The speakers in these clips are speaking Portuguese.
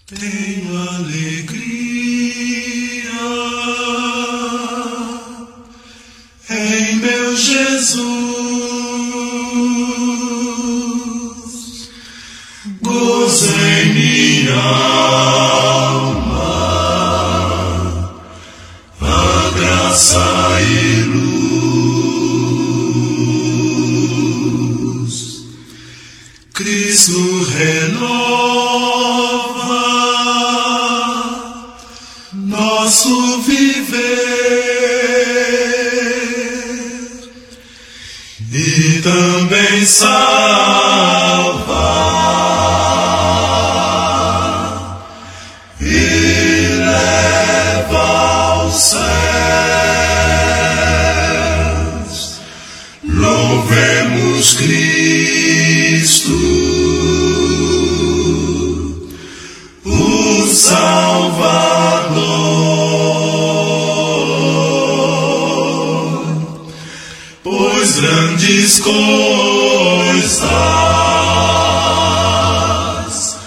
Tenho alegria em meu Jesus, gozo em minha alma, a graça e luz. Cristo renova nosso viver e também salva e leva aos céus. Louvemos Cristo, o Salvador, pois grandes coisas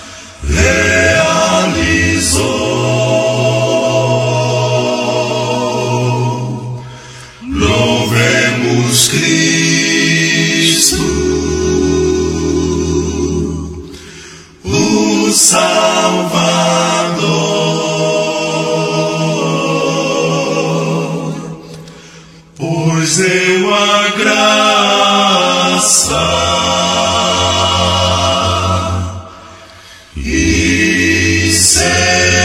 realizou. Louvemos Cristo, o Salvador, pois deu a graça e